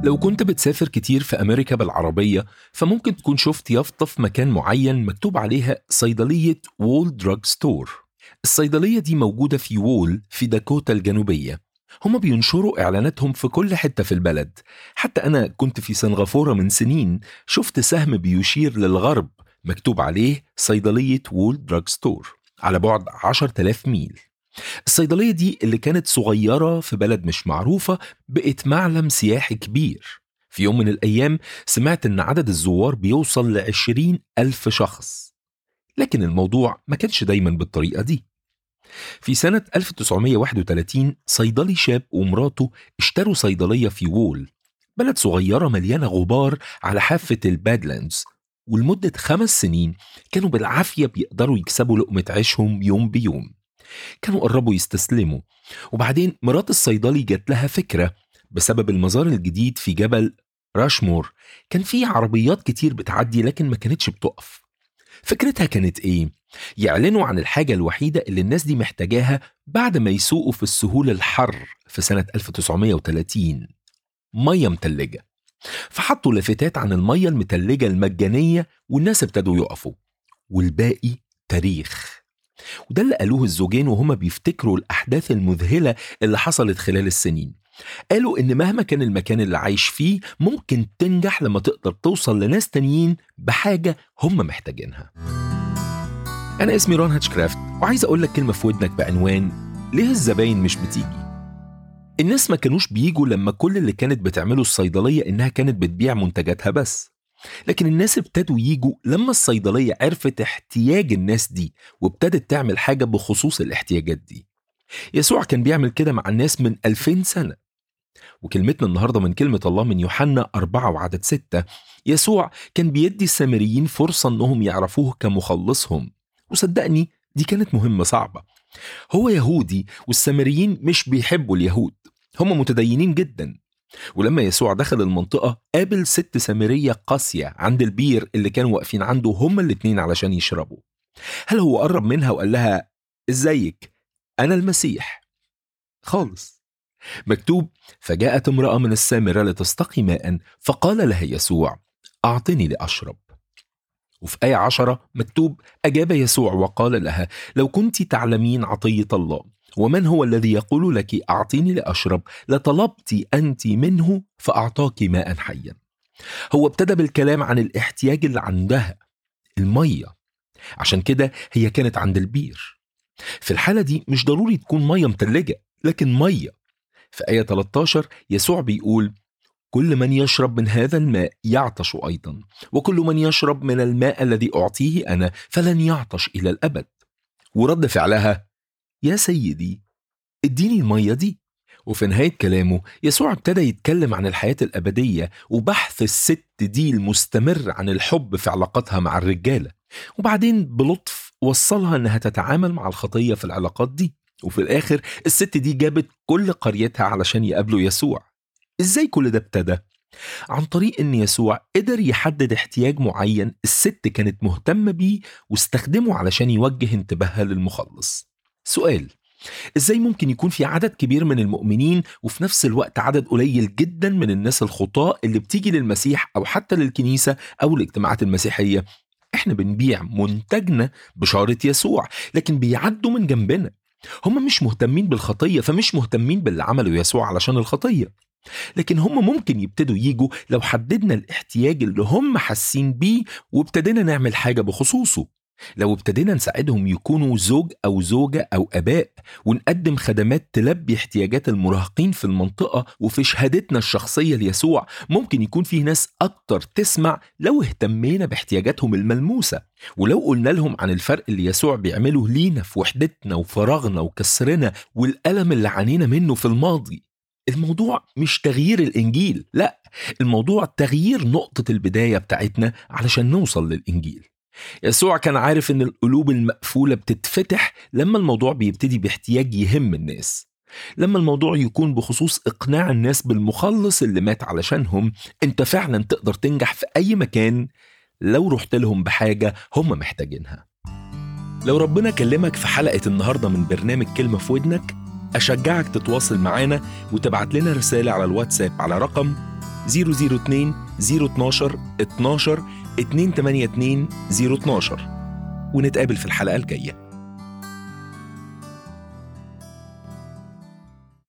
لو كنت بتسافر كتير في أمريكا بالعربية فممكن تكون شفت يافطة في مكان معين مكتوب عليها صيدلية وول دراج ستور. الصيدلية دي موجودة في وول في داكوتا الجنوبية. هما بينشروا إعلاناتهم في كل حتة في البلد. حتى أنا كنت في سنغافورة من سنين شفت سهم بيشير للغرب مكتوب عليه صيدلية وول دراج ستور على بعد 10,000 ميل. الصيدلية دي اللي كانت صغيرة في بلد مش معروفة بقت معلم سياحي كبير. في يوم من الأيام سمعت إن عدد الزوار بيوصل ل20,000 شخص. لكن الموضوع ما كانش دايما بالطريقة دي. في سنة 1931 صيدلي شاب ومراته اشتروا صيدلية في وول، بلد صغيرة مليانة غبار على حافة البادلاندز، ولمدة 5 سنين كانوا بالعافية بيقدروا يكسبوا لقمة عيشهم يوم بيوم. كانوا قربوا يستسلموا، وبعدين مرات الصيدلي جات لها فكرة. بسبب المزار الجديد في جبل راشمور كان في عربيات كتير بتعدي لكن ما كانتش بتقف. فكرتها كانت ايه؟ يعلنوا عن الحاجة الوحيدة اللي الناس دي محتاجاها بعد ما يسوقوا في السهول الحر في سنة 1930: مية متلجة. فحطوا لافتات عن المية المتلجة المجانية والناس ابتدوا يقفوا، والباقي تاريخ. وده اللي قالوه الزوجين وهما بيفتكروا الأحداث المذهلة اللي حصلت خلال السنين. قالوا إن مهما كان المكان اللي عايش فيه ممكن تنجح لما تقدر توصل لناس تانيين بحاجة هم محتاجينها. أنا اسمي رون هاتشكرافت، وعايز أقول لك كلمة في ودنك بعنوان: ليه الزباين مش بتيجي؟ الناس ما كانوش بيجوا لما كل اللي كانت بتعمله الصيدلية إنها كانت بتبيع منتجاتها بس، لكن الناس ابتدوا يجوا لما الصيدلية عرفت احتياج الناس دي وابتدت تعمل حاجة بخصوص الاحتياجات دي. يسوع كان بيعمل كده مع الناس من 2000 سنة. وكلمتنا النهاردة من كلمة الله من يوحنا 4 وعدد 6. يسوع كان بيدي السامريين فرصة انهم يعرفوه كمخلصهم، وصدقني دي كانت مهمة صعبة. هو يهودي والسامريين مش بيحبوا اليهود، هم متدينين جدا. ولما يسوع دخل المنطقة قابل ست سامرية قاسية عند البير اللي كانوا واقفين عنده هما الاتنين علشان يشربوا. هل هو قرب منها وقال لها: ازيك، أنا المسيح؟ خالص. مكتوب: فجاءت امرأة من السامرة لتستقي ماء، فقال لها يسوع: أعطني لأشرب. وفي آية 10 مكتوب: أجاب يسوع وقال لها: لو كنت تعلمين عطية الله ومن هو الذي يقول لك أعطيني لأشرب لطلبت أنت منه فأعطاك ماء حيا. هو ابتدى بالكلام عن الاحتياج اللي عندها، المية. عشان كده هي كانت عند البير. في الحالة دي مش ضروري تكون مية متلجة، لكن مية. في آية 13 يسوع بيقول: كل من يشرب من هذا الماء يعطش أيضا، وكل من يشرب من الماء الذي أعطيه أنا فلن يعطش إلى الأبد. ورد فعلها: يا سيدي اديني المية دي. وفي نهاية كلامه يسوع ابتدى يتكلم عن الحياة الأبدية وبحث الست دي المستمر عن الحب في علاقاتها مع الرجالة، وبعدين بلطف وصلها أنها تتعامل مع الخطية في العلاقات دي. وفي الآخر الست دي جابت كل قريتها علشان يقابلوا يسوع. إزاي كل ده ابتدى؟ عن طريق أن يسوع قدر يحدد احتياج معين الست كانت مهتمة بيه واستخدمه علشان يوجه انتباهها للمخلص. سؤال: إزاي ممكن يكون في عدد كبير من المؤمنين وفي نفس الوقت عدد قليل جدا من الناس الخطاة اللي بتيجي للمسيح أو حتى للكنيسة أو الاجتماعات المسيحية؟ إحنا بنبيع منتجنا بشارة يسوع، لكن بيعدوا من جنبنا. هم مش مهتمين بالخطية، فمش مهتمين باللي عمله يسوع علشان الخطية. لكن هم ممكن يبتدوا يجوا لو حددنا الاحتياج اللي هم حاسين بيه وابتدينا نعمل حاجة بخصوصه. لو ابتدينا نساعدهم يكونوا زوج أو زوجة أو أباء، ونقدم خدمات تلبي احتياجات المراهقين في المنطقة، وفي شهادتنا الشخصية ليسوع ممكن يكون فيه ناس أكتر تسمع لو اهتمينا باحتياجاتهم الملموسة، ولو قلنا لهم عن الفرق اللي يسوع بيعمله لينا في وحدتنا وفراغنا وكسرنا والألم اللي عانينا منه في الماضي. الموضوع مش تغيير الإنجيل، لا، الموضوع تغيير نقطة البداية بتاعتنا علشان نوصل للإنجيل. يسوع كان عارف إن القلوب المقفولة بتتفتح لما الموضوع بيبتدي باحتياج يهم الناس. لما الموضوع يكون بخصوص إقناع الناس بالمخلص اللي مات علشانهم، أنت فعلا تقدر تنجح في أي مكان لو رحت لهم بحاجة هم محتاجينها. لو ربنا كلمك في حلقة النهاردة من برنامج كلمة في ودنك، أشجعك تتواصل معانا وتبعت لنا رسالة على الواتساب على رقم 002 012 12 282 012 ونتقابل في الحلقة الجاية.